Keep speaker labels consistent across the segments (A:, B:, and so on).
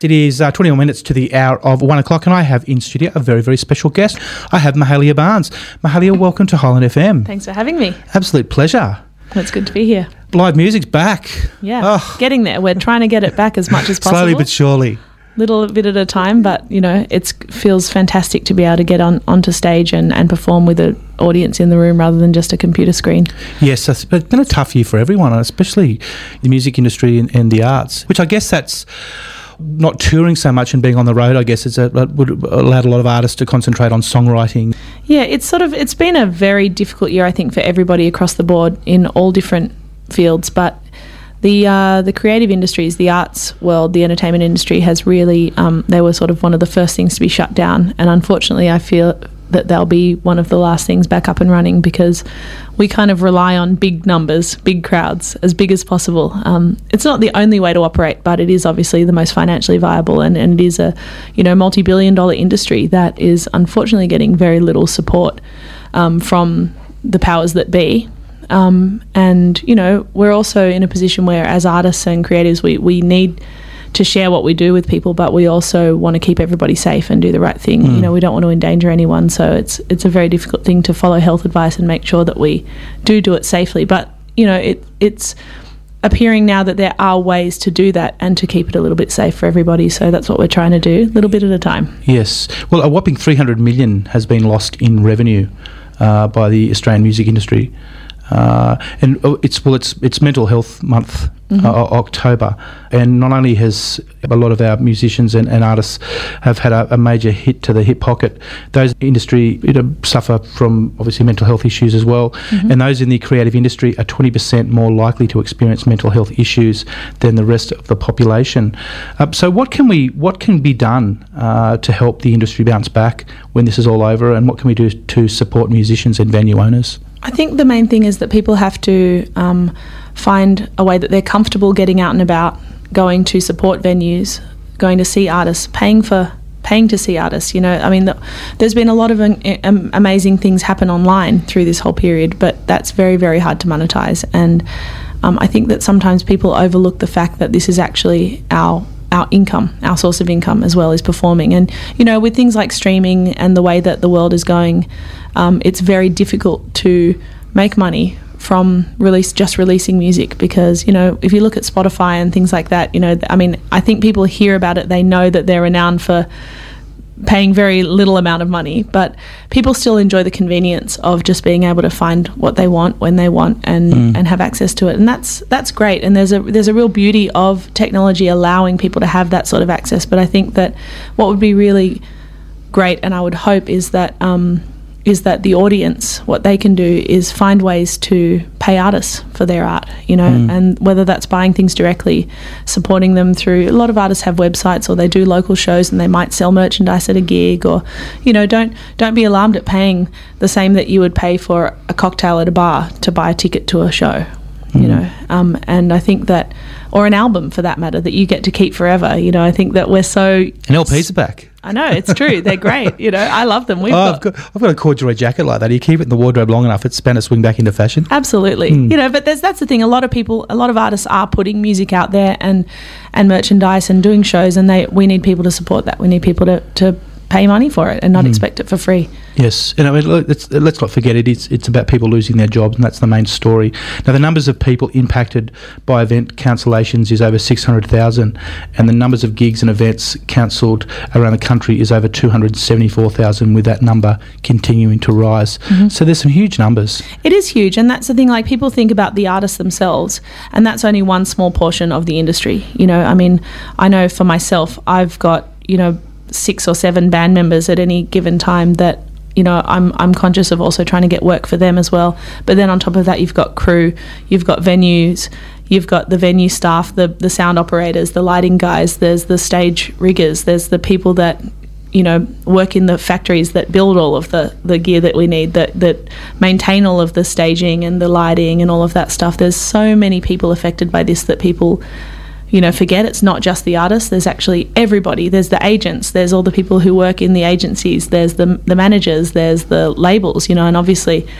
A: It is 21 minutes to the hour of 1 o'clock, and I have in studio a very, very special guest. I have Mahalia Barnes. Mahalia, welcome to Highland FM.
B: Thanks for having me.
A: Absolute pleasure.
B: It's good to be here.
A: Live music's back.
B: Yeah, getting there. We're trying to get it back as much as possible.
A: Slowly but surely.
B: Little bit at a time, but, you know, it feels fantastic to be able to get onto stage and perform with an audience in the room rather than just a computer screen.
A: Yes, it's been a tough year for everyone, especially the music industry and the arts, which I guess that's not touring so much and being on the road. I guess would allowed a lot of artists to concentrate on songwriting. Yeah,
B: it's been a very difficult year, I think, for everybody across the board in all different fields, but the creative industries, the arts world, the entertainment industry has really, they were sort of one of the first things to be shut down, and unfortunately I feel that they'll be one of the last things back up and running because we kind of rely on big numbers, big crowds, as big as possible. It's not the only way to operate, but it is obviously the most financially viable, and it is a, you know, multi-billion-dollar industry that is unfortunately getting very little support from the powers that be. And, you know, we're also in a position where as artists and creatives we need to share what we do with people, but we also want to keep everybody safe and do the right thing. You know, we don't want to endanger anyone, so it's a very difficult thing to follow health advice and make sure that we do it safely. But, you know, it's appearing now that there are ways to do that and to keep it a little bit safe for everybody, so that's what we're trying to do, a little bit at a time.
A: Yes. Well, a whopping $300 million has been lost in revenue by the Australian music industry. And it's Mental Health Month, October, and not only has a lot of our musicians and artists have had a major hit to the hip pocket, those industry suffer from obviously mental health issues as well, and those in the creative industry are 20% more likely to experience mental health issues than the rest of the population. So what can be done to help the industry bounce back when this is all over, and what can we do to support musicians and venue owners?
B: I think the main thing is that people have to find a way that they're comfortable getting out and about, going to support venues, going to see artists, paying to see artists. You know, I mean, there's been a lot of amazing things happen online through this whole period, but that's very, very hard to monetize. And I think that sometimes people overlook the fact that this is actually our income, our source of income as well as performing. And, you know, with things like streaming and the way that the world is going, it's very difficult to make money from just releasing music because, you know, if you look at Spotify and things like that, you know, I mean, I think people hear about it, they know that they're renowned for paying very little amount of money, but people still enjoy the convenience of just being able to find what they want when they want and have access to it, and that's great. And there's a real beauty of technology allowing people to have that sort of access. But I think that what would be really great, and I would hope, is that the audience, what they can do is find ways to pay artists for their art, you know, and whether that's buying things directly, supporting them through, a lot of artists have websites or they do local shows and they might sell merchandise at a gig, or, you know, don't be alarmed at paying the same that you would pay for a cocktail at a bar to buy a ticket to a show. You know, and I think that, or an album for that matter, that you get to keep forever. You know, I think that we're so...
A: And LPs are back.
B: I know, it's true. They're great. You know, I love them.
A: I've got a corduroy jacket like that. You keep it in the wardrobe long enough, it's bound to swing back into fashion.
B: Absolutely. You know, but that's the thing. A lot of artists are putting music out there and merchandise and doing shows, and we need people to support that. We need people to pay money for it and not expect it for free.
A: Yes, and I mean, let's not forget it's about people losing their jobs, and that's the main story. Now, the numbers of people impacted by event cancellations is over 600,000, and the numbers of gigs and events cancelled around the country is over 274,000, with that number continuing to rise. So there's some huge numbers.
B: It is huge, and that's the thing, like, people think about the artists themselves, and that's only one small portion of the industry. You know, I mean, I know for myself, I've got, you know, 6 or 7 band members at any given time that, you know, I'm conscious of also trying to get work for them as well. But then on top of that, you've got crew, you've got venues, you've got the venue staff, the sound operators, the lighting guys, there's the stage riggers, there's the people that, you know, work in the factories that build all of the gear that we need, that maintain all of the staging and the lighting and all of that stuff. There's so many people affected by this that people, you know, forget it's not just the artists. There's actually everybody. There's the agents. There's all the people who work in the agencies. There's the managers. There's the labels, you know, and obviously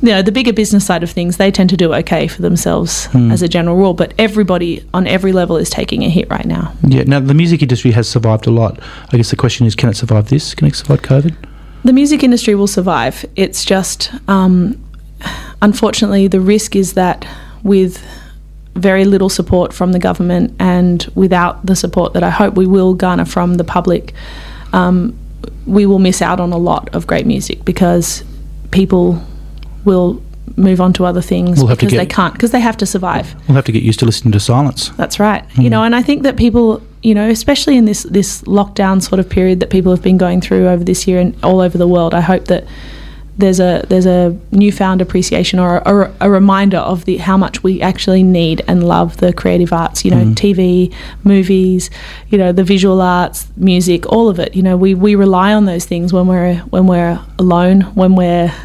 B: the bigger business side of things, they tend to do okay for themselves as a general rule, but everybody on every level is taking a hit right now.
A: Yeah, now the music industry has survived a lot. I guess the question is, can it survive this? Can it survive COVID?
B: The music industry will survive. It's just, unfortunately, the risk is that with very little support from the government and without the support that I hope we will garner from the public, we will miss out on a lot of great music because people will move on to other things because they can't, because they have to survive.
A: We'll have to get used to listening to silence.
B: That's right. And I think that people, especially in this lockdown sort of period that people have been going through over this year and all over the world, I hope that there's a newfound appreciation or a reminder of how much we actually need and love the creative arts, TV, movies, the visual arts, music, all of it. We rely on those things when we're alone, when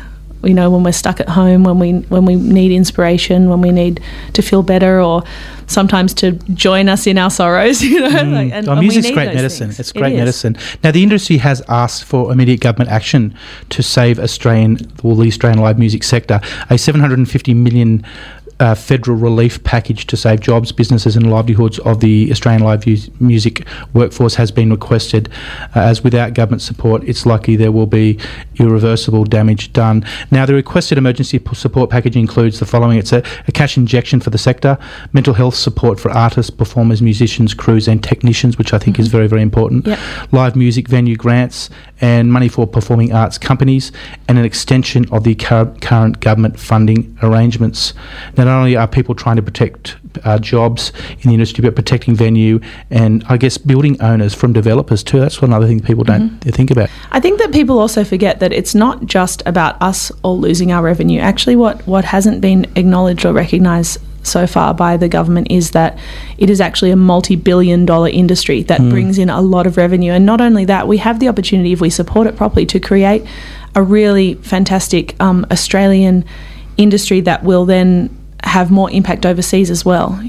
B: we're stuck at home, when we need inspiration, when we need to feel better, or sometimes to join us in our sorrows,
A: music's great medicine. It's great medicine. Now, the industry has asked for immediate government action to save the Australian live music sector. A $750 million federal relief package to save jobs, businesses and livelihoods of the Australian live music workforce has been requested, as without government support it's likely there will be irreversible damage done. Now, the requested emergency support package includes the following. It's a cash injection for the sector, mental health support for artists, performers, musicians, crews and technicians, which I think is very, very important, live music venue grants and money for performing arts companies, and an extension of the current government funding arrangements. Now, not only are people trying to protect jobs in the industry, but protecting venue and, I guess, building owners from developers too. That's one other thing people don't think about.
B: I think that people also forget that it's not just about us all losing our revenue. Actually, what hasn't been acknowledged or recognised so far by the government is that it is actually a multi-billion-dollar industry that brings in a lot of revenue. And not only that, we have the opportunity, if we support it properly, to create a really fantastic Australian industry that will then have more impact overseas as well.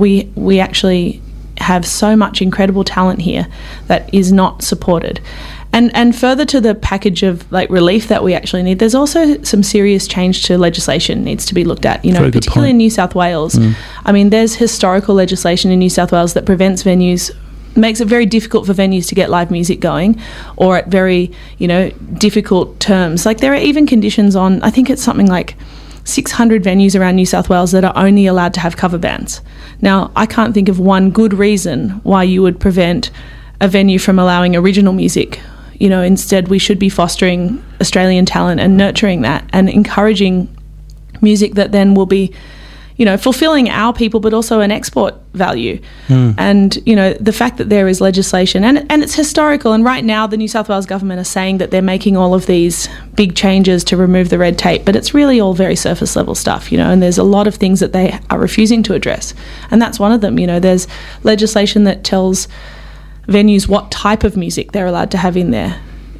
B: We actually have so much incredible talent here that is not supported. And further to the package of relief that we actually need, there's also some serious change to legislation needs to be looked at, particularly in New South Wales. I mean, there's historical legislation in New South Wales that prevents venues, makes it very difficult for venues to get live music going, or at very, difficult terms. There are even conditions on, I think it's something like 600 venues around New South Wales that are only allowed to have cover bands. Now, I can't think of one good reason why you would prevent a venue from allowing original music. Instead we should be fostering Australian talent and nurturing that and encouraging music that then will be, fulfilling our people, but also an export value. And, the fact that there is legislation and it's historical. And right now the New South Wales government are saying that they're making all of these big changes to remove the red tape, but it's really all very surface level stuff, and there's a lot of things that they are refusing to address. And that's one of them. There's legislation that tells venues what type of music they're allowed to have in there.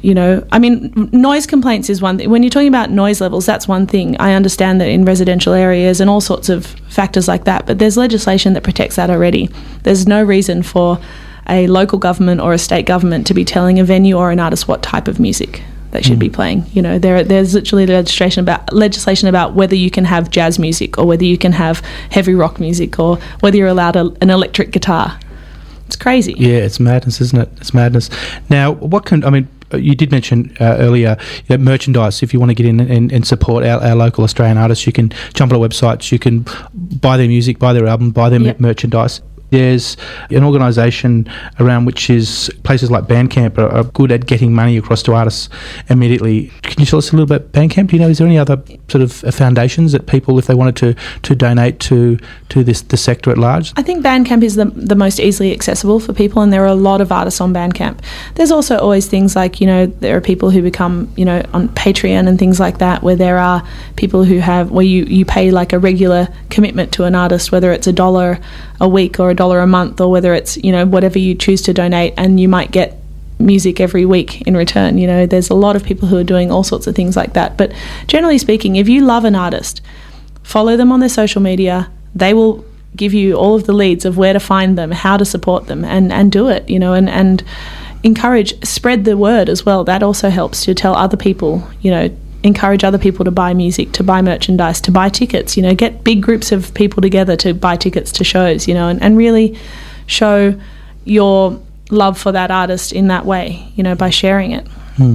B: Noise complaints is one thing. When you're talking about noise levels, that's one thing. I understand that in residential areas and all sorts of factors like that, but there's legislation that protects that already. There's no reason for a local government or a state government to be telling a venue or an artist what type of music they should be playing. There's literally legislation about whether you can have jazz music or whether you can have heavy rock music or whether you're allowed an electric guitar. It's crazy.
A: Yeah, it's madness, isn't it? It's madness. Now, you did mention earlier merchandise. If you want to get in and support our local Australian artists, you can jump on our websites, you can buy their music, buy their album, buy their merchandise. There's an organisation around which is places like Bandcamp are good at getting money across to artists immediately. Can you tell us a little bit about Bandcamp? Is there any other sort of foundations that people, if they wanted to donate to the sector at large?
B: I think Bandcamp is the most easily accessible for people, and there are a lot of artists on Bandcamp. There's also always things like, there are people who become, on Patreon and things like that, where there are people where you pay a regular commitment to an artist, whether it's $1 a week or $1 a month, or whether it's whatever you choose to donate, and you might get music every week in return. There's a lot of people who are doing all sorts of things like that. But generally speaking, if you love an artist, follow them on their social media. They will give you all of the leads of where to find them, how to support them, and do it, and encourage, spread the word as well. That also helps to tell other people, encourage other people to buy music, to buy merchandise, to buy tickets, you know, get big groups of people together to buy tickets to shows, you know, and really show your love for that artist in that way, you know, by sharing it.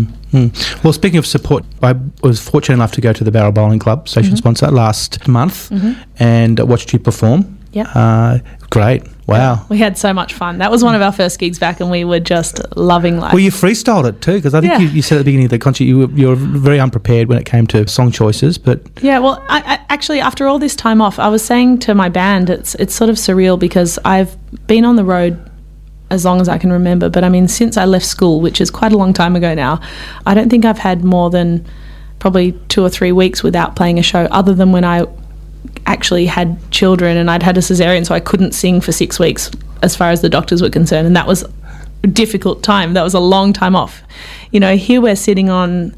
A: Well, speaking of support, I was fortunate enough to go to the Barrel Bowling Club, station sponsor, last month and watched you perform.
B: Yep.
A: Great. Wow.
B: We had so much fun. That was one of our first gigs back, and we were just loving life.
A: Well, you freestyled it too, because I think you said at the beginning of the concert you were very unprepared when it came to song choices. But
B: yeah, well, I actually, after all this time off, I was saying to my band, it's sort of surreal because I've been on the road as long as I can remember. But I mean, since I left school, which is quite a long time ago now, I don't think I've had more than probably 2 or 3 weeks without playing a show, other than when I actually had children and I'd had a cesarean, so I couldn't sing for 6 weeks as far as the doctors were concerned, and that was a difficult time. That was a long time off. You know, here we're sitting on,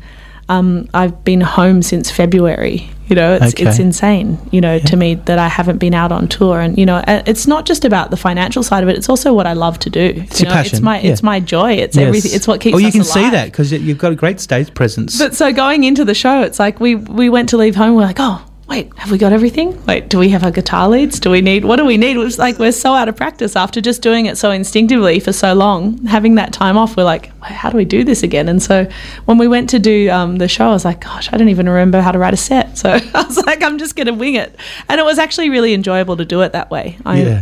B: I've been home since February. You know, it's insane, you know, to me that I haven't been out on tour. And, you know, it's not just about the financial side of it. It's also what I love to do.
A: It's your passion.
B: It's my joy. It's everything. It's what keeps us alive.
A: Oh, you can see that because you've got a great stage presence.
B: But so going into the show, it's like we went to leave home. We're like, oh, wait, have we got everything? Wait, do we have our guitar leads? What do we need? It was like we're so out of practice after just doing it so instinctively for so long. Having that time off, we're like, how do we do this again? And so when we went to do the show, I was like, gosh, I don't even remember how to write a set. So I was like, I'm just going to wing it. And it was actually really enjoyable to do it that way.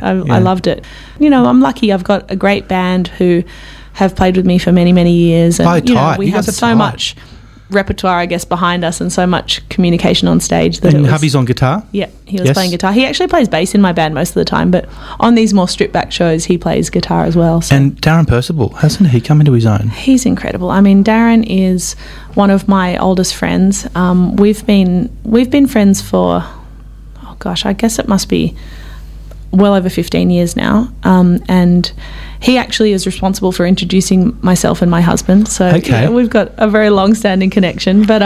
B: I loved it. You know, I'm lucky. I've got a great band who have played with me for many, many years. And, you know, we have so much repertoire, I guess, behind us and so much communication on stage.
A: And hubby's on guitar?
B: Yeah, he was playing guitar. He actually plays bass in my band most of the time, but on these more stripped-back shows, he plays guitar as well. So. And
A: Darren Percival, hasn't he come into his own?
B: He's incredible. I mean, Darren is one of my oldest friends. We've been friends for, oh gosh, I guess it must be well over 15 years now, and he actually is responsible for introducing myself and my husband, so you know, we've got a very long-standing connection. But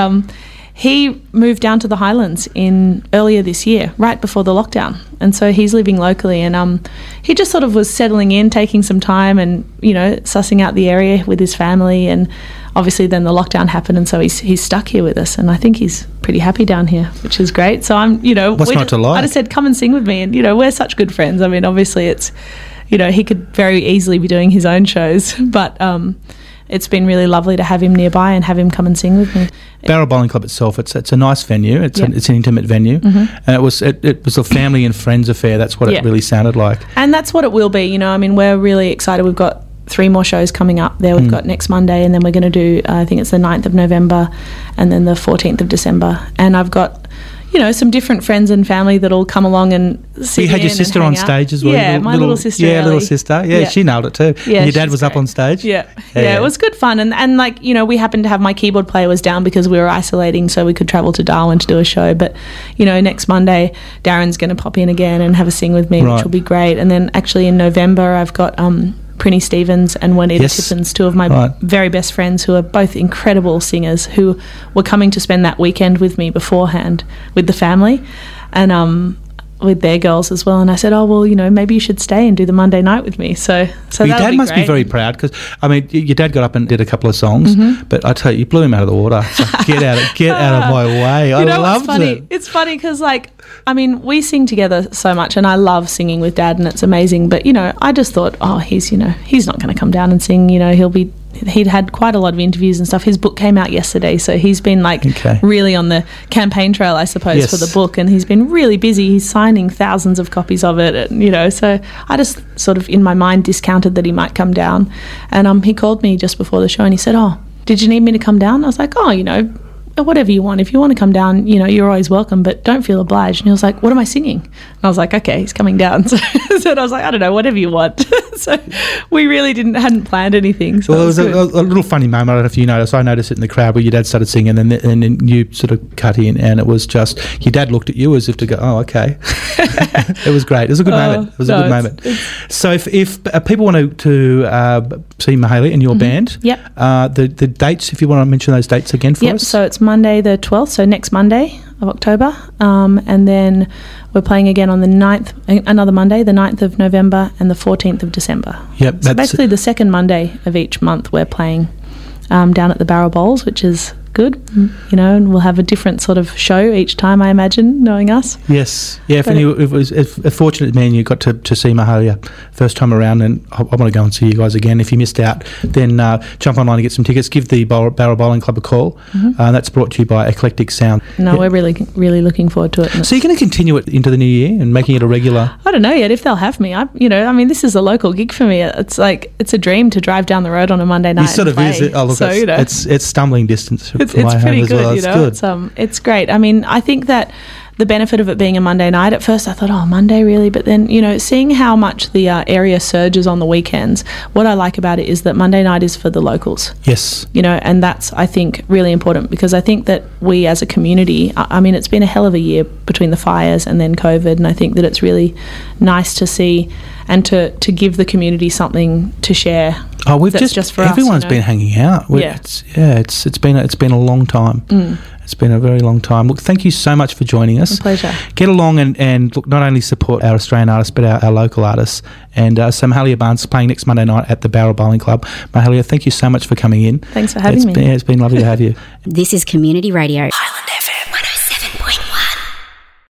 B: he moved down to the Highlands earlier this year, right before the lockdown, and so he's living locally, and he just sort of was settling in, taking some time and, you know, sussing out the area with his family, and obviously then the lockdown happened, and so he's stuck here with us, and I think he's pretty happy down here, which is great. So I'm, you know,
A: what's not to like?
B: I just said, come and sing with me, and, you know, we're such good friends. I mean, obviously it's, you know, he could very easily be doing his own shows, but it's been really lovely to have him nearby and have him come and sing with me.
A: Barrel Bowling Club itself, it's a nice venue. It's an intimate venue, and it was a family and friends affair. That's what it really sounded like, and
B: that's what it will be. You know, I mean, we're really excited. We've got 3 more shows coming up there. We've got next Monday, and then we're going to do, I think it's the 9th of November, and then the 14th of December. And I've got, you know, some different friends and family that'll come along and sit.
A: You had your sister on stage as well.
B: Yeah, my little sister.
A: Yeah, little sister. Yeah, she nailed it too. Yeah, and your dad was up on stage.
B: Yeah, it was good fun. And like, you know, we happened to have, my keyboard player was down because we were isolating, so we could travel to Darwin to do a show. But, you know, next Monday, Darren's going to pop in again and have a sing with me, which will be great. And then actually in November, I've got Prinny Stevens and Juanita Tippins, 2 of my very best friends who are both incredible singers, who were coming to spend that weekend with me beforehand with the family and with their girls as well. And I said, oh, well, you know, maybe you should stay and do the Monday night with me. So
A: your dad must be very proud because, I mean, your dad got up and did a couple of songs, but I tell you blew him out of the water. So get out of my way. I loved it.
B: It's funny because, like, I mean, we sing together so much and I love singing with Dad and it's amazing. But, you know, I just thought, oh, he's not going to come down and sing. You know, he'd had quite a lot of interviews and stuff. His book came out yesterday, so he's been like really on the campaign trail, I suppose, for the book, and he's been really busy. He's signing thousands of copies of it, and, you know, so I just sort of in my mind discounted that he might come down. And he called me just before the show and he said, oh, did you need me to come down? I was like, oh, you know, whatever you want. If you want to come down, you know, you're always welcome, but don't feel obliged. And he was like, what am I singing? And I was like, okay, he's coming down. So I was like, I don't know, whatever you want. So we really hadn't planned anything. So
A: well, it was a little funny moment. I don't know if you noticed. I noticed it in the crowd where your dad started singing and then you sort of cut in, and it was just, your dad looked at you as if to go, oh, okay. It was great. It was a good moment. It was a good moment. So if people want to see Mahalia and your band, the dates, if you want to mention those dates again for us.
B: So it's Monday the 12th, so next Monday of October, and then we're playing again on the 9th, another Monday, the 9th of November and the 14th of December. Yep. So basically the second Monday of each month we're playing down at the Barrel Bowls, which is good, you know, and we'll have a different sort of show each time, I imagine, knowing us.
A: Yes. Yeah, it was a fortunate man you got to see Mahalia first time around, and I want to go and see you guys again. If you missed out, then jump online and get some tickets. Give the Barrel Bowling Club a call. That's brought to you by Eclectic Sound.
B: No, we're really looking forward to it.
A: So you're going to continue it into the new year and making it a regular?
B: I don't know yet if they'll have me. This is a local gig for me. It's like, it's a dream to drive down the road on a Monday night.
A: It sort of
B: play.
A: is. Oh, look,
B: so,
A: it's stumbling distance from
B: it's
A: my home
B: pretty
A: as
B: good,
A: well.
B: you know.
A: It's good.
B: It's great. I mean, I think that the benefit of it being a Monday night, at first I thought, oh, Monday really? But then, you know, seeing how much the area surges on the weekends, what I like about it is that Monday night is for the locals.
A: Yes.
B: You know, and that's, I think, really important, because I think that we as a community, I mean, it's been a hell of a year between the fires and then COVID, and I think that it's really nice to see and to give the community something to share.
A: Oh, we've
B: just for
A: everyone's
B: us,
A: been hanging out. It's been a long time. It's been a very long time. Look, thank you so much for joining us.
B: A pleasure.
A: Get along and look, not only support our Australian artists, but our local artists. And so Mahalia Barnes is playing next Monday night at the Barrel Bowling Club. Mahalia, thank you so much for coming in.
B: Thanks for having me.
A: It's been lovely to have you.
C: This is Community Radio.